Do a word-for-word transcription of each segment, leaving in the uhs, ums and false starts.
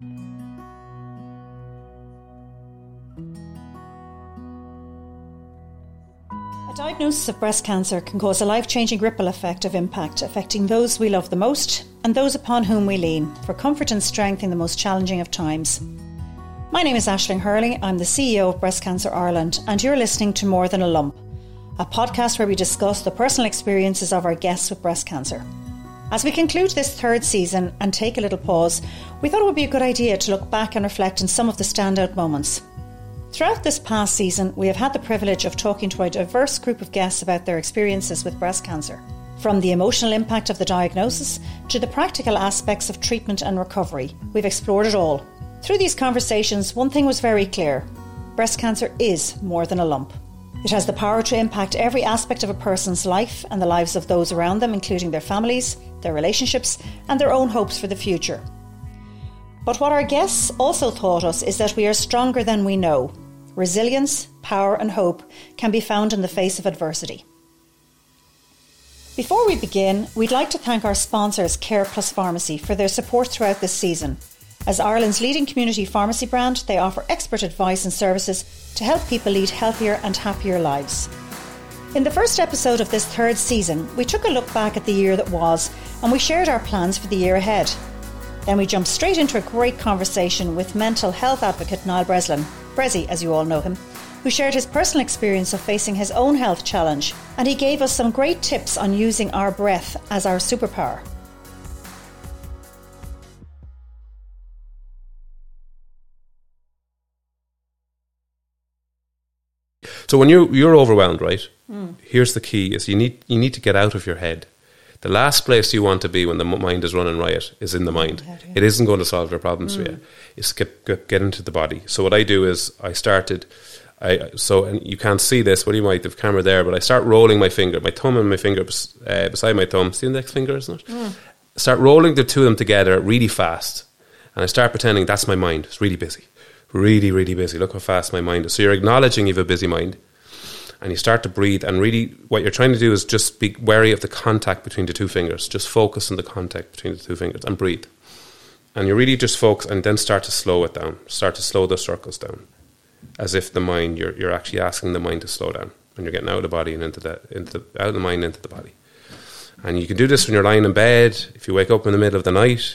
A diagnosis of breast cancer can cause a life-changing ripple effect of impact, affecting those we love the most and those upon whom we lean for comfort and strength in the most challenging of times. My name is Aisling Hurley. I'm the C E O of Breast Cancer Ireland, and you're listening to More Than a Lump, a podcast where we discuss the personal experiences of our guests with breast cancer. As we conclude this third season and take a little pause, we thought it would be a good idea to look back and reflect on some of the standout moments. Throughout this past season, we have had the privilege of talking to a diverse group of guests about their experiences with breast cancer. From the emotional impact of the diagnosis to the practical aspects of treatment and recovery, we've explored it all. Through these conversations, one thing was very clear: breast cancer is more than a lump. It has the power to impact every aspect of a person's life and the lives of those around them, including their families, their relationships, and their own hopes for the future. But what our guests also taught us is that we are stronger than we know. Resilience, power and hope can be found in the face of adversity. Before we begin, we'd like to thank our sponsors Care Plus Pharmacy for their support throughout this season. As Ireland's leading community pharmacy brand, they offer expert advice and services to help people lead healthier and happier lives. In the first episode of this third season, we took a look back at the year that was and we shared our plans for the year ahead. Then we jumped straight into a great conversation with mental health advocate Niall Breslin, Brezzy as you all know him, who shared his personal experience of facing his own health challenge, and he gave us some great tips on using our breath as our superpower. So when you're you're overwhelmed, right? Mm. Here's the key: is you need you need to get out of your head. The last place you want to be when the mind is running riot is in the mind. Yeah, yeah. It isn't going to solve your problems mm. for you. It's get, get get into the body. So what I do is I started. I so and you can't see this, but you might have camera there. But I start rolling my finger, my thumb and my finger uh, beside my thumb. See the index finger, isn't it? Mm. Start rolling the two of them together really fast, and I start pretending that's my mind. It's really busy, really really busy. Look how fast my mind is. So you're acknowledging you have a busy mind. And you start to breathe, and really what you're trying to do is just be wary of the contact between the two fingers. Just focus on the contact between the two fingers and breathe. And you really just focus, and then start to slow it down. Start to slow those circles down, as if the mind you're you're actually asking the mind to slow down, and you're getting out of the body and into the into the, out of the mind into the body. And you can do this when you're lying in bed. If you wake up in the middle of the night,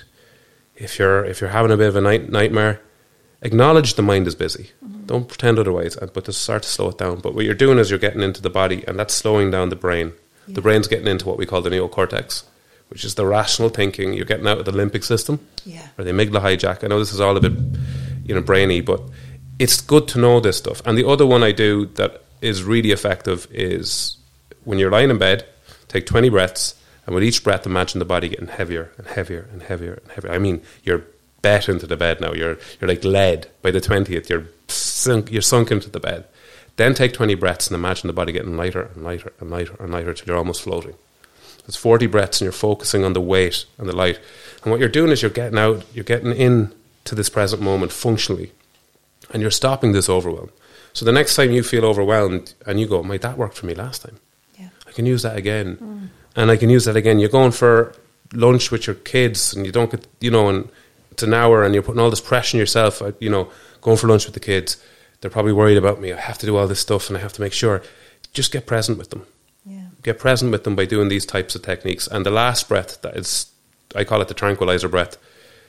if you're if you're having a bit of a night, nightmare, acknowledge the mind is busy. Mm-hmm. Don't pretend otherwise, but just start to slow it down. But what you're doing is you're getting into the body, and that's slowing down the brain. Yeah. The brain's getting into what we call the neocortex, which is the rational thinking. You're getting out of the limbic system, yeah, or the amygdala hijack. I know this is all a bit, you know, brainy, but it's good to know this stuff. And the other one I do that is really effective is when you're lying in bed, take twenty breaths, and with each breath, imagine the body getting heavier and heavier and heavier and heavier. I mean, you're bet into the bed now. You're you're like lead. By the twentieth, you're sunk, you're sunk into the bed. Then take twenty breaths and imagine the body getting lighter and lighter and lighter and lighter till you're almost floating. It's forty breaths, and you're focusing on the weight and the light. And what you're doing is you're getting out, you're getting in to this present moment functionally, and you're stopping this overwhelm. So the next time you feel overwhelmed and you go, "Mate, that worked for me last time. Yeah, I can use that again, mm. and I can use that again." You're going for lunch with your kids, and you don't get, you know, and it's an hour, and you're putting all this pressure on yourself. You know, going for lunch with the kids, they're probably worried about me. I have to do all this stuff, and I have to make sure. Just get present with them. Yeah. Get present with them by doing these types of techniques. And the last breath, that is, I call it the tranquilizer breath,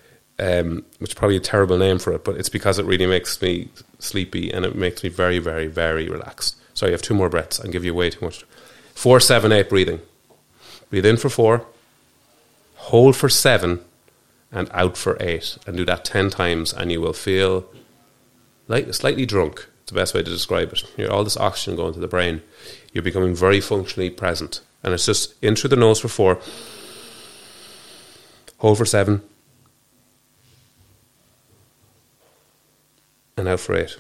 um, which is probably a terrible name for it, but it's because it really makes me sleepy and it makes me very, very, very relaxed. So you have two more breaths and give you way too much. Four, seven, eight breathing. Breathe in for four, hold for seven, and out for eight. And do that ten times, and you will feel like slightly drunk. It's the best way to describe it. You're all this oxygen going to the brain. You're becoming very functionally present. And it's just in through the nose for four, hold for seven, and out for eight.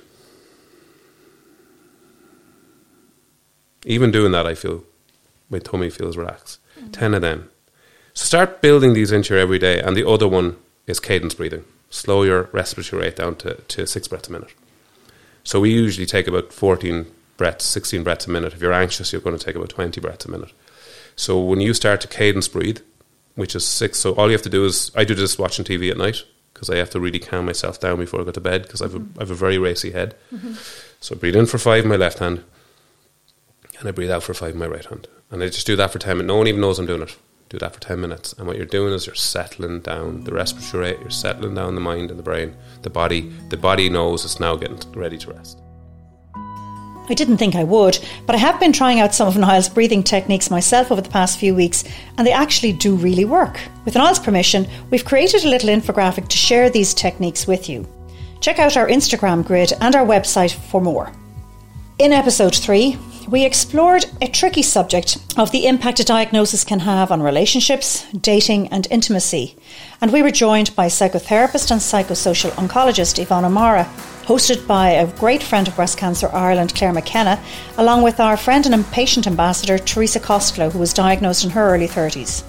Even doing that, I feel my tummy feels relaxed. Mm-hmm. Ten of them. So start building these into your everyday. And the other one is cadence breathing. Slow your respiratory rate down to, to six breaths a minute. So we usually take about fourteen breaths, sixteen breaths a minute. If you're anxious, you're going to take about twenty breaths a minute. So when you start to cadence breathe, which is six, so all you have to do is, I do this watching T V at night, because I have to really calm myself down before I go to bed, because I've, mm-hmm. a, I've a very racy head. Mm-hmm. So I breathe in for five in my left hand, and I breathe out for five in my right hand. And I just do that for ten minutes. No one even knows I'm doing it. Do that for ten minutes. And what you're doing is you're settling down the respiratory rate, you're settling down the mind and the brain, the body. The body knows it's now getting ready to rest. I didn't think I would, but I have been trying out some of Niall's breathing techniques myself over the past few weeks, and they actually do really work. With Niall's permission, we've created a little infographic to share these techniques with you. Check out our Instagram grid and our website for more. In episode three, we explored a tricky subject of the impact a diagnosis can have on relationships, dating and intimacy. And we were joined by psychotherapist and psychosocial oncologist Yvonne O'Mara, hosted by a great friend of Breast Cancer Ireland, Claire McKenna, along with our friend and patient ambassador, Teresa Costello, who was diagnosed in her early thirties.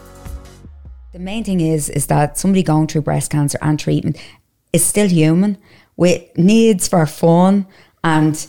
The main thing is, is that somebody going through breast cancer and treatment is still human, with needs for fun and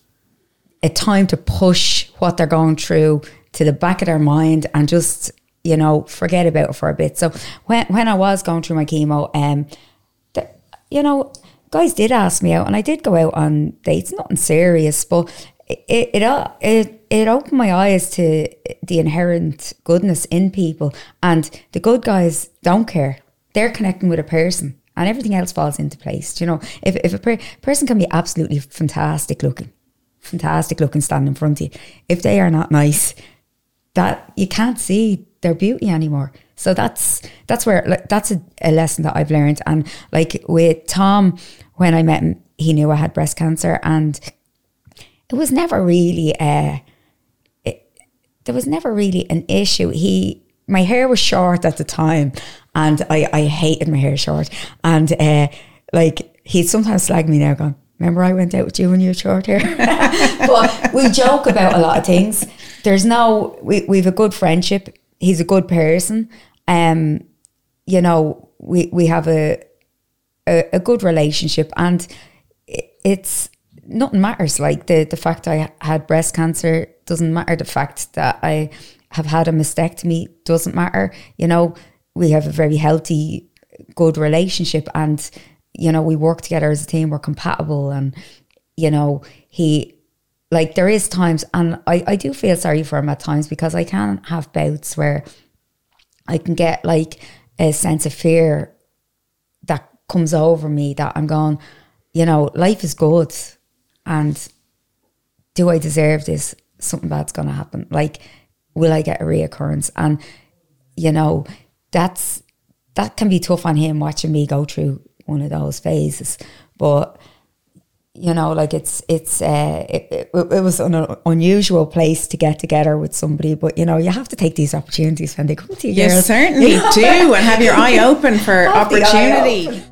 a time to push what they're going through to the back of their mind and just, you know, forget about it for a bit. So when when I was going through my chemo, um, the, you know, guys did ask me out, and I did go out on dates, nothing serious, but it it it, it opened my eyes to the inherent goodness in people, and the good guys don't care. They're connecting with a person, and everything else falls into place. You know, if if a per- person can be absolutely fantastic looking, fantastic looking standing in front of you, if they are not nice, that you can't see their beauty anymore. So that's that's where like, that's a, a lesson that I've learned. And like with Tom, when I met him, he knew I had breast cancer, and it was never really uh it, there was never really an issue. He my hair was short at the time, and I, I hated my hair short, and uh like he'd sometimes slag me now going, remember I went out with you when you had short hair? But we joke about a lot of things. There's no, we, we've a good friendship. He's a good person. Um, you know, we, we have a, a, a good relationship, and it, it's, nothing matters. Like the, the fact I had breast cancer doesn't matter. The fact that I have had a mastectomy doesn't matter. You know, we have a very healthy, good relationship, and you know, we work together as a team, we're compatible, and, you know, he, like, there is times, and I, I do feel sorry for him at times, because I can have bouts where I can get, like, a sense of fear that comes over me, that I'm going, you know, life is good, and do I deserve this? Something bad's going to happen. Like, will I get a reoccurrence? And, you know, that's, that can be tough on him, watching me go through one of those phases. But you know, like it's it's uh, it, it, it was an unusual place to get together with somebody, but you know, you have to take these opportunities when they come to you. You girls. certainly you know? do, and have your eye open for opportunity. The,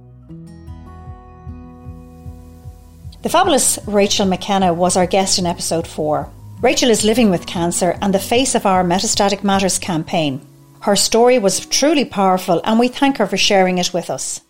the fabulous Rachel McKenna was our guest in episode four. Rachel is living with cancer and the face of our Metastatic Matters campaign. Her story was truly powerful, and we thank her for sharing it with us.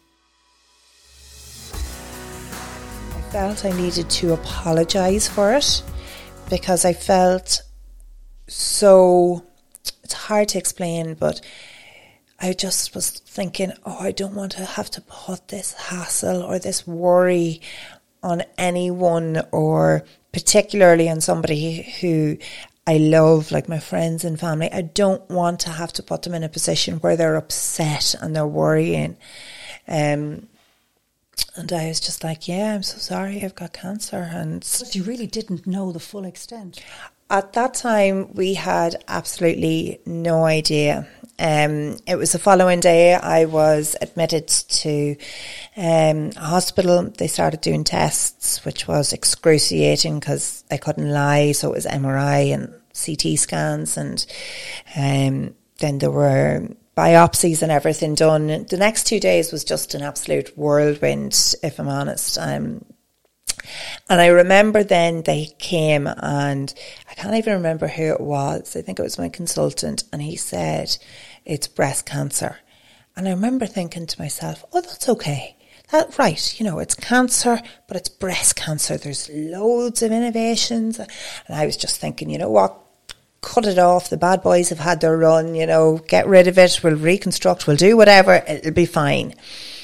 I felt I needed to apologise for it, because I felt so, it's hard to explain, but I just was thinking, oh, I don't want to have to put this hassle or this worry on anyone, or particularly on somebody who I love, like my friends and family. I don't want to have to put them in a position where they're upset and they're worrying. Um, and I was just like, yeah, I'm so sorry, I've got cancer. And but you really didn't know the full extent. At that time, we had absolutely no idea. Um, it was the following day I was admitted to um, a hospital. They started doing tests, which was excruciating because I couldn't lie. So it was M R I and C T scans, and um, then there were biopsies and everything done. The next two days was just an absolute whirlwind, if I'm honest. Um, and I remember then they came, and I can't even remember who it was. I think it was my consultant, and he said, it's breast cancer. And I remember thinking to myself, oh, that's okay. That, right, you know, it's cancer, but it's breast cancer. There's loads of innovations. And I was just thinking, you know what, cut it off. The bad boys have had their run, you know, get rid of it. We'll reconstruct, we'll do whatever. It'll be fine.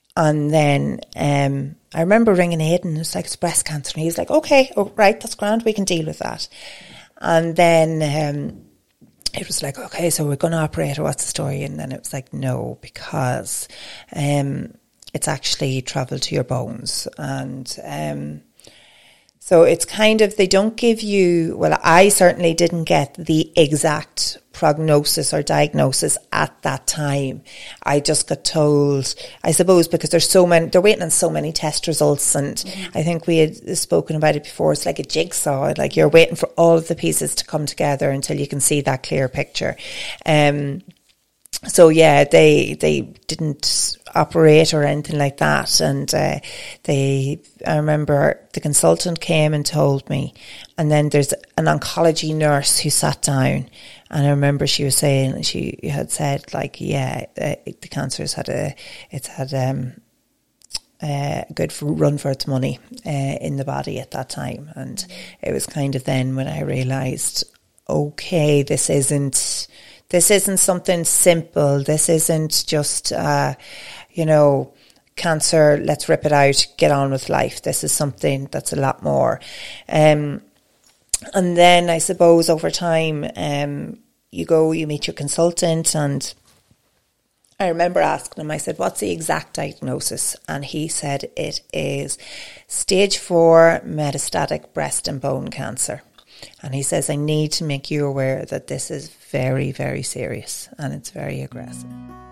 And then um, I remember ringing Aidan, it was like, it's breast cancer. And he was like, okay, oh, right, that's grand, we can deal with that. And then um, it was like, okay, so we're going to operate, or what's the story? And then it was like, no, because um, it's actually travelled to your bones. And um, so it's kind of, they don't give you, well, I certainly didn't get the exact prognosis or diagnosis at that time. I just got told, I suppose, because there's so many, they're waiting on so many test results, and mm-hmm. I think we had spoken about it before, it's like a jigsaw, like you're waiting for all of the pieces to come together until you can see that clear picture. Um, so yeah, they they didn't operate or anything like that, and uh, they, I remember the consultant came and told me, and then there's an oncology nurse who sat down, and I remember she was saying, she had said, like, yeah, uh, the cancer's had a, it's had um, a good run for its money uh, in the body at that time. And it was kind of then when I realised, okay, this isn't, this isn't something simple. This isn't just, uh, you know, cancer, let's rip it out, get on with life. This is something that's a lot more. Um, And then I suppose over time, um, you go, you meet your consultant, and I remember asking him, I said, what's the exact diagnosis? And he said it is stage four metastatic breast and bone cancer. And he says, I need to make you aware that this is very, very serious and it's very aggressive.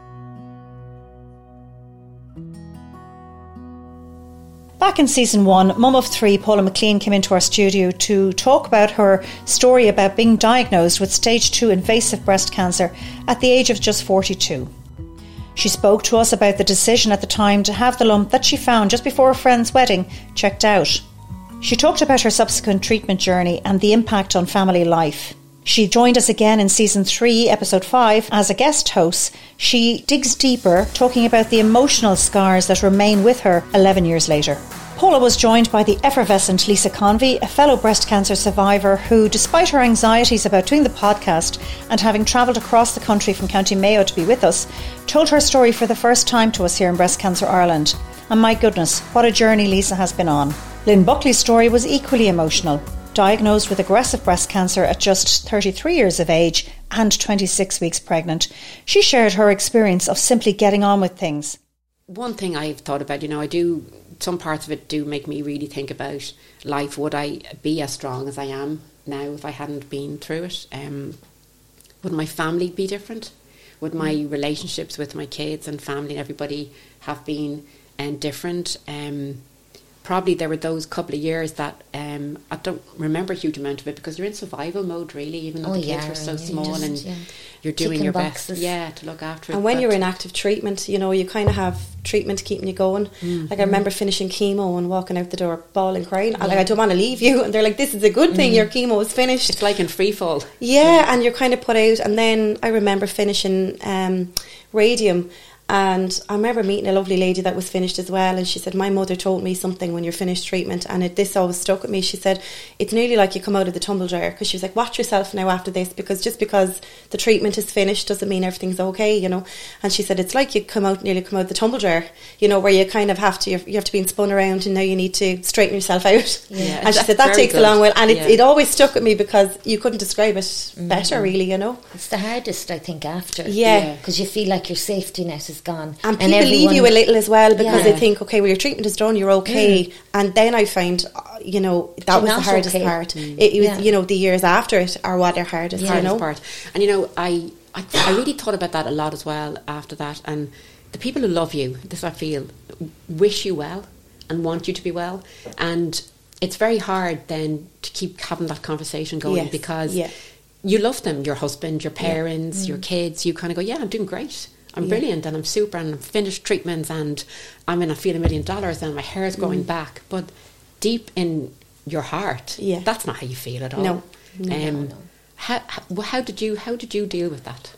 Back in season one, mum of three, Paula McLean, came into our studio to talk about her story about being diagnosed with stage two invasive breast cancer at the age of just forty-two. She spoke to us about the decision at the time to have the lump that she found just before a friend's wedding checked out. She talked about her subsequent treatment journey and the impact on family life. She joined us again in season three, episode five, as a guest host. She digs deeper, talking about the emotional scars that remain with her eleven years later. Paula was joined by the effervescent Lisa Convey, a fellow breast cancer survivor who, despite her anxieties about doing the podcast and having travelled across the country from County Mayo to be with us, told her story for the first time to us here in Breast Cancer Ireland. And my goodness, what a journey Lisa has been on. Lynn Buckley's story was equally emotional. Diagnosed with aggressive breast cancer at just thirty-three years of age and twenty-six weeks pregnant, she shared her experience of simply getting on with things. One thing I've thought about, you know, I do, some parts of it do make me really think about life. Would I be as strong as I am now if I hadn't been through it? Um, would my family be different? Would my mm. relationships with my kids and family and everybody have been um, different? Um Probably there were those couple of years that um, I don't remember a huge amount of it because you're in survival mode really, even though oh, the kids yeah, are so and small just, and yeah. you're doing Ticking your boxes. best yeah, to look after it. And when you're in active treatment, you know, you kind of have treatment keeping you going. Mm. Like I remember finishing chemo and walking out the door bawling, crying. Yeah. Like, I don't want to leave you. And they're like, this is a good thing, mm. your chemo is finished. It's like in free fall. Yeah, yeah, and you're kind of put out. And then I remember finishing um, radium. And I remember meeting a lovely lady that was finished as well, and she said, my mother told me something when you're finished treatment, and it, this always stuck with me. She said, it's nearly like you come out of the tumble dryer, because she was like, watch yourself now after this, because just because the treatment is finished doesn't mean everything's okay, you know. And she said, it's like you come out, nearly come out of the tumble dryer, you know, where you kind of have to, you have to be spun around, and now you need to straighten yourself out. Yeah, and she said, that takes good. a long while, and it, yeah. it always stuck with me because you couldn't describe it mm-hmm. better, really, you know. It's the hardest, I think, after. Yeah. Because you feel like your safety net is gone. And, and people leave you a little as well because yeah. they think, okay, well, your treatment is done, you're okay. Mm. And then I find, uh, you know, that you're was the hardest okay. part. Mm. It, it was, yeah. you know, the years after it are what are hardest, yeah. you know. part. And, you know, I, I, I really thought about that a lot as well after that. And the people who love you, this I feel, wish you well and want you to be well. And it's very hard then to keep having that conversation going yes. because yeah. you love them, your husband, your parents, yeah. mm. your kids. You kind of go, yeah, I'm doing great. I'm yeah. brilliant and I'm super and I'm finished treatments and I'm in a feel a million dollars and my hair is growing mm. back. But deep in your heart, yeah. that's not how you feel at all. No, no, um, no, no. How, how, how did you how did you deal with that?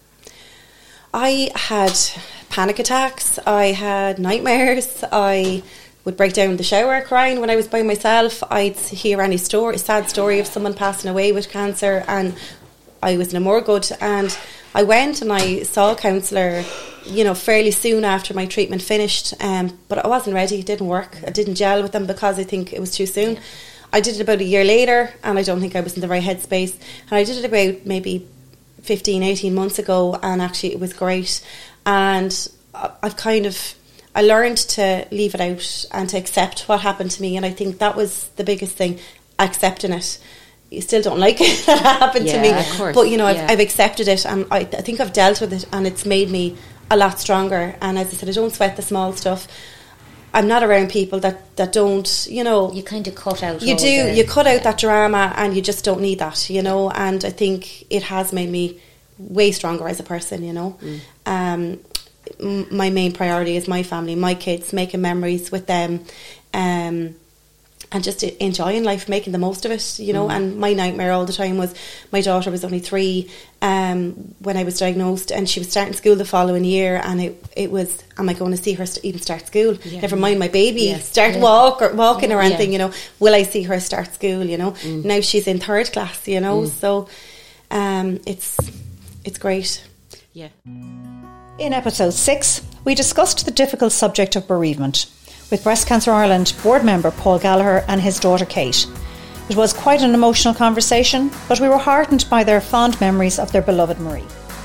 I had panic attacks. I had nightmares. I would break down in the shower crying when I was by myself. I'd hear any story, sad story of someone passing away with cancer, and I was in a morgue, and I went and I saw a counsellor you know, fairly soon after my treatment finished, um, but I wasn't ready. It didn't work. I didn't gel with them because I think it was too soon. Yeah. I did it about a year later, and I don't think I was in the right headspace. And I did it about maybe fifteen, eighteen months ago, and actually it was great. And I've kind of, I learned to leave it out and to accept what happened to me. And I think that was the biggest thing, accepting it. You still don't like it that happened yeah, to me, of course. but you know, I've, yeah. I've accepted it, and I, I think I've dealt with it, and it's made me a lot stronger. And as I said, I don't sweat the small stuff. I'm not around people that, that don't, you know. You kind of cut out. You all do. the, you cut out yeah. that drama, and you just don't need that, you know. And I think it has made me way stronger as a person, you know. Mm. Um, m- my main priority is my family, my kids, making memories with them, um, and just enjoying life, making the most of it, you know. Mm. And my nightmare all the time was my daughter was only three um, when I was diagnosed, and she was starting school the following year, and it it was, am I going to see her st- even start school? Yeah. Never mind my baby yeah. start yeah. walk or walking yeah. or anything, yeah. you know. Will I see her start school? You know. Mm. Now she's in third class, you know. Mm. So um, it's it's great. Yeah. In episode six, we discussed the difficult subject of bereavement with Breast Cancer Ireland board member Paul Gallagher and his daughter Kate. It was quite an emotional conversation, but we were heartened by their fond memories of their beloved Marie.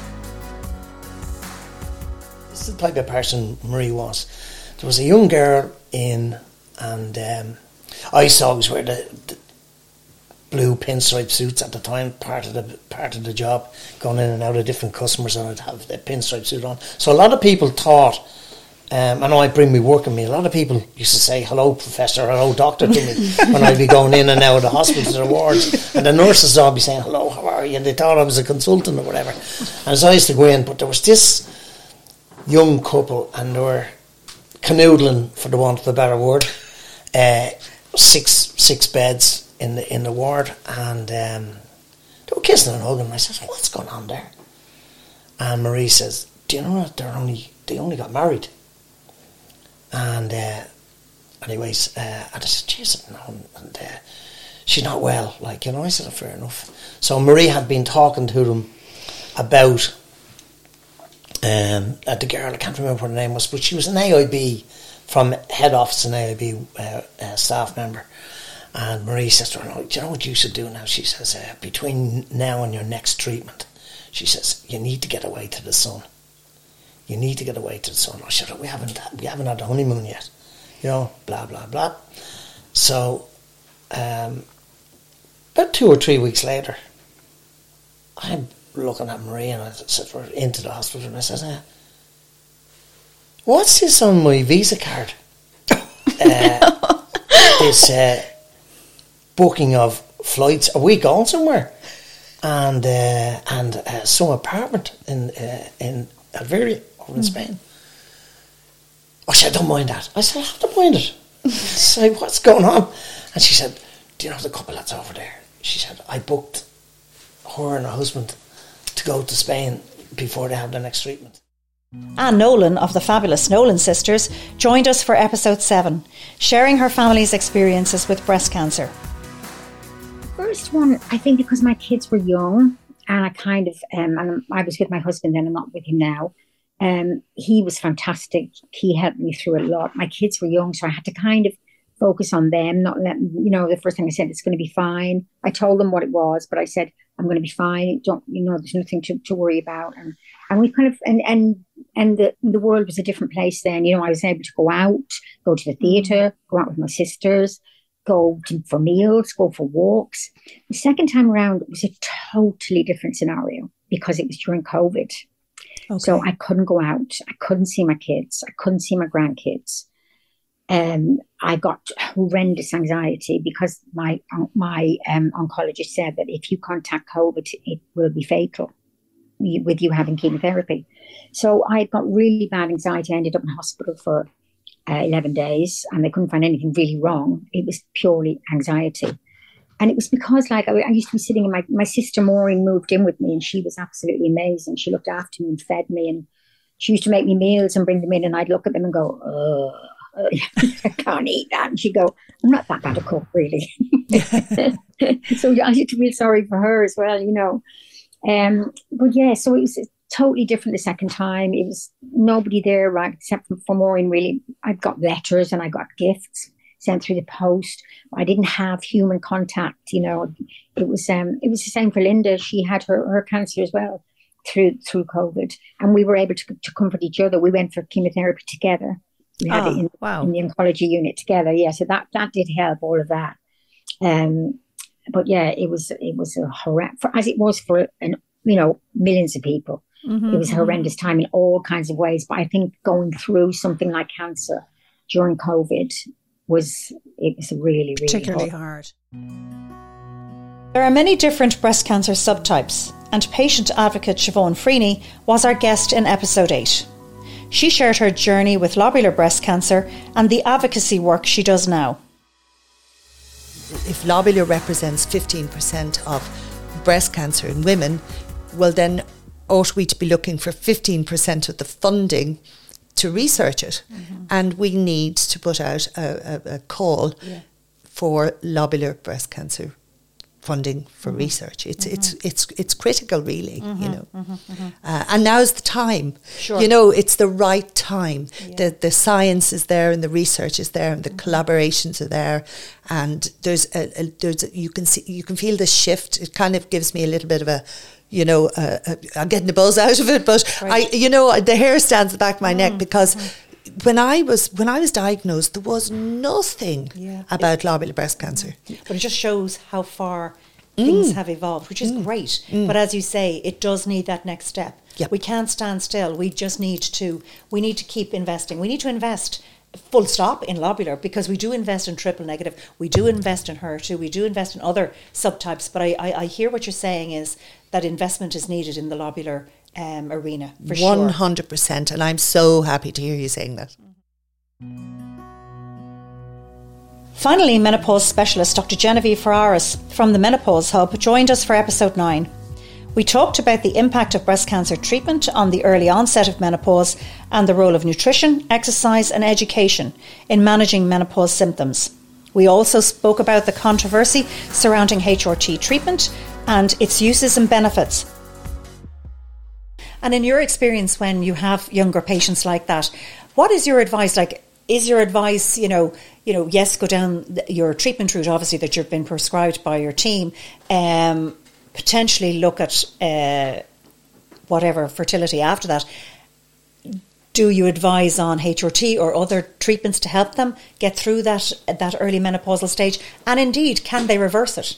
This is the type of person Marie was. There was a young girl in, and um, I used to always wear the, the blue pinstripe suits at the time, part of the part of the job, going in and out of different customers, and I'd have the pinstripe suit on. So a lot of people thought, Um, I know I bring me work with me. A lot of people used to say, hello, professor, hello, doctor to me when I'd be going in and out of the hospitals or wards. And the nurses would all be saying, hello, how are you? And they thought I was a consultant or whatever. And so I used to go in, but there was this young couple, and they were canoodling, for the want of a better word, uh, six six beds in the in the ward, and um, they were kissing and hugging. And I said, what's going on there? And Marie says, do you know that they're only they only got married? And uh, anyways, uh, and I said, Jesus, no, and uh, she's not well, like, you know. I said, fair enough. So Marie had been talking to them about um, uh, the girl, I can't remember what her name was, but she was an A I B from head office, an A I B uh, uh, staff member. And Marie says to her, no, do you know what you should do now? She says, uh, between now and your next treatment, she says, you need to get away to the sun. You need to get away to the sun. I said, we haven't, we haven't had the honeymoon yet. You know, blah, blah, blah. So, um, about two or three weeks later, I'm looking at Marie, and I said, we're into the hospital, and I said, uh, what's this on my Visa card? uh, this uh, booking of flights. Are we going somewhere? And uh, and uh, some apartment in uh, in Algeria over in mm. Spain. Oh, she said, I don't mind that. I said, I have to mind it. I said, what's going on? And she said, do you know the couple that's over there? She said, I booked her and her husband to go to Spain before they have their next treatment. Anne Nolan of the fabulous Nolan Sisters joined us for episode seven, sharing her family's experiences with breast cancer. First one, I think because my kids were young, and I kind of, um, and I was with my husband, and I'm not with him now. Um, he was fantastic. He helped me through a lot. My kids were young, so I had to kind of focus on them, not let, you know, the first thing I said, it's going to be fine. I told them what it was, but I said, I'm going to be fine. Don't, you know, there's nothing to, to worry about. And, and we kind of, and, and, and the, the world was a different place then. You know, I was able to go out, go to the theatre, go out with my sisters, go to, for meals, go for walks. The second time around, it was a totally different scenario because it was during COVID. Okay. So I couldn't go out. I couldn't see my kids. I couldn't see my grandkids. Um, I got horrendous anxiety because my my um, oncologist said that if you contact COVID, it will be fatal with you having chemotherapy. So I got really bad anxiety. I ended up in hospital for uh, eleven days, and they couldn't find anything really wrong. It was purely anxiety. And it was because, like, I, I used to be sitting in my, my sister Maureen moved in with me, and she was absolutely amazing. She looked after me and fed me, and she used to make me meals and bring them in, and I'd look at them and go, ugh, I can't eat that. And she'd go, I'm not that bad a cook, really. So I used to feel sorry for her as well, you know. Um, but yeah, so it was totally different the second time. It was nobody there, right, except for, for Maureen, really. I got letters and I got gifts sent through the post. I didn't have human contact, you know. It was um, it was the same for Linda. She had her, her cancer as well through through COVID, and we were able to, to comfort each other. We went for chemotherapy together. We had Oh, it in, wow. in the oncology unit together. Yeah, so that that did help, all of that. Um, but yeah, it was it was a horrendous, as it was for an, you know, millions of people. Mm-hmm, It was a horrendous time in all kinds of ways. But I think going through something like cancer during COVID was it was really, really particularly hard. hard. There are many different breast cancer subtypes, and patient advocate Siobhan Freeney was our guest in episode eight. She shared her journey with lobular breast cancer and the advocacy work she does now. If lobular represents fifteen percent of breast cancer in women, well then ought we to be looking for fifteen percent of the funding to research it? Mm-hmm. And we need to put out a, a, a call yeah. for lobular breast cancer funding for mm-hmm. research. It's mm-hmm. it's it's it's critical, really. Mm-hmm. You know, mm-hmm. Mm-hmm. Uh, and now's the time. Sure. You know, it's the right time. Yeah. The the science is there, and the research is there, and the mm-hmm. collaborations are there, and there's a, a there's a, you can see you can feel the shift. It kind of gives me a little bit of a. You know, uh, uh, I'm getting the buzz out of it, but right. I, you know, the hair stands at the back of my mm-hmm. neck because mm-hmm. when I was when I was diagnosed, there was nothing yeah. about lobular breast cancer. But it just shows how far things Mm. have evolved, which is Mm. great. Mm. But as you say, it does need that next step. Yep. We can't stand still. We just need to. We need to keep investing. We need to invest. Full stop in lobular, because we do invest in triple negative, we do invest in H E R two, we do invest in other subtypes. But I, I, I hear what you're saying is that investment is needed in the lobular um, arena for sure. One hundred percent, and I'm so happy to hear you saying that. Finally, menopause specialist Doctor Genevieve Ferraris from the Menopause Hub joined us for episode nine. We talked about the impact of breast cancer treatment on the early onset of menopause and the role of nutrition, exercise and education in managing menopause symptoms. We also spoke about the controversy surrounding H R T treatment and its uses and benefits. And in your experience, when you have younger patients like that, what is your advice? Like, is your advice, you know, you know, yes, go down your treatment route, obviously, that you've been prescribed by your team, um, potentially look at uh, whatever fertility after that. Do you advise on H R T or other treatments to help them get through that that early menopausal stage? And indeed, can they reverse it?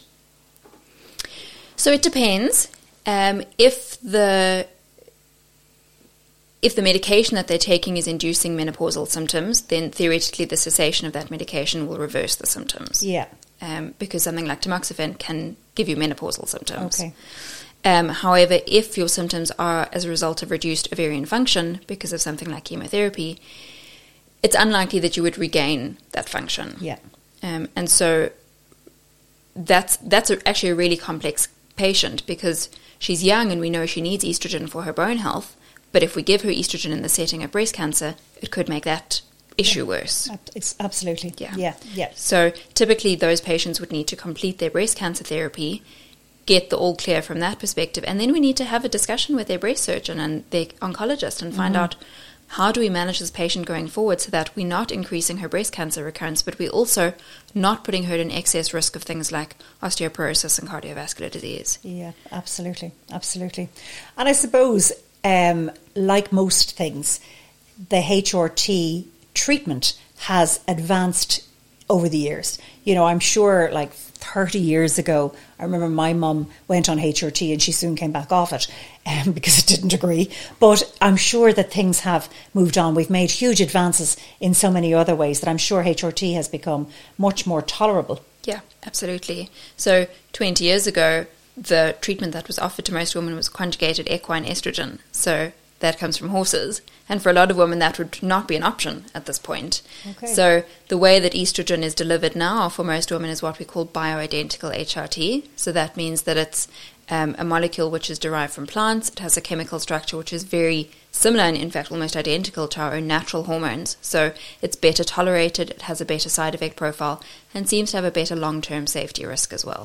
So it depends. Um, if the if the medication that they're taking is inducing menopausal symptoms, then theoretically the cessation of that medication will reverse the symptoms. Yeah. Um, because something like tamoxifen can give you menopausal symptoms. Okay. Um, however, if your symptoms are as a result of reduced ovarian function because of something like chemotherapy, it's unlikely that you would regain that function. Yeah. Um, and so that's that's a, actually a really complex patient, because she's young and we know she needs estrogen for her bone health. But if we give her estrogen in the setting of breast cancer, it could make that issue yeah. worse. It's absolutely. Yeah. Yeah. Yeah. So typically those patients would need to complete their breast cancer therapy, get the all clear from that perspective, and then we need to have a discussion with their breast surgeon and their oncologist and find mm-hmm. out how do we manage this patient going forward so that we're not increasing her breast cancer recurrence, but we're also not putting her at an excess risk of things like osteoporosis and cardiovascular disease. Yeah, absolutely. Absolutely. And I suppose, um, like most things, the H R T treatment has advanced over the years. You know, I'm sure like thirty years ago, I remember my mum went on H R T and she soon came back off it um, because it didn't agree. But I'm sure that things have moved on. We've made huge advances in so many other ways that I'm sure H R T has become much more tolerable. Yeah, absolutely. So twenty years ago, the treatment that was offered to most women was conjugated equine estrogen. So that comes from horses. And for a lot of women, that would not be an option at this point. Okay. So the way that estrogen is delivered now for most women is what we call bioidentical H R T. So that means that it's um, a molecule which is derived from plants. It has a chemical structure which is very similar and in fact almost identical to our own natural hormones. So it's better tolerated, it has a better side effect profile, and seems to have a better long-term safety risk as well.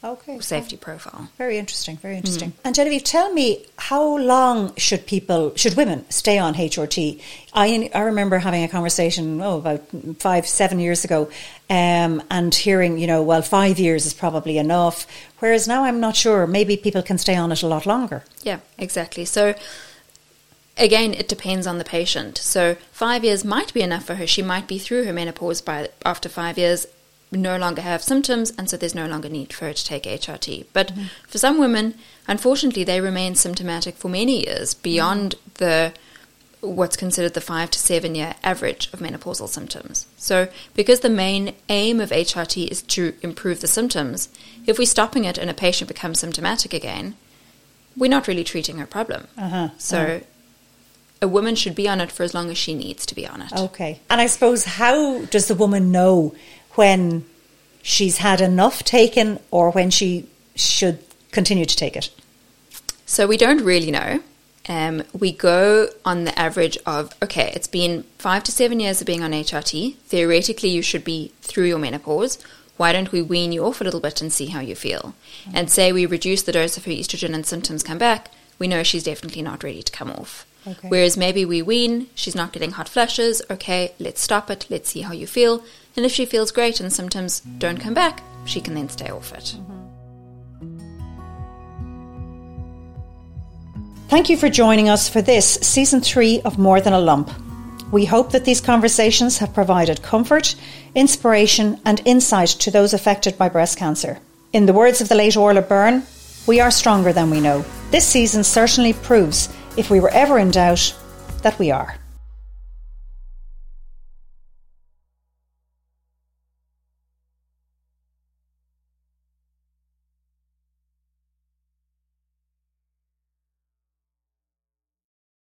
Okay. safety profile. Very interesting, very interesting. Mm. And Genevieve, tell me, how long should people, should women stay on H R T? I, I remember having a conversation, oh, about five, seven years ago, um, and hearing, you know, well, five years is probably enough. Whereas now I'm not sure, maybe people can stay on it a lot longer. Yeah, exactly. So again, it depends on the patient. So five years might be enough for her. She might be through her menopause by after five years, no longer have symptoms, and so there's no longer need for her to take H R T. But mm-hmm. for some women, unfortunately, they remain symptomatic for many years beyond mm-hmm. the what's considered the five to seven year average of menopausal symptoms. So because the main aim of H R T is to improve the symptoms, if we're stopping it and a patient becomes symptomatic again, we're not really treating her problem. Uh-huh. So uh-huh. a woman should be on it for as long as she needs to be on it. Okay. And I suppose, how does the woman know when she's had enough taken or when she should continue to take it? So we don't really know. Um, we go on the average of, okay, it's been five to seven years of being on H R T. Theoretically, you should be through your menopause. Why don't we wean you off a little bit and see how you feel? Mm-hmm. And say we reduce the dose of her estrogen and symptoms come back, we know she's definitely not ready to come off. Okay. Whereas maybe we wean, she's not getting hot flushes, okay, let's stop it, let's see how you feel. And if she feels great and symptoms don't come back, she can then stay off it. Mm-hmm. Thank you for joining us for this season three of More Than a Lump. We hope that these conversations have provided comfort, inspiration and insight to those affected by breast cancer. In the words of the late Orla Byrne, we are stronger than we know. This season certainly proves, if we were ever in doubt, that we are.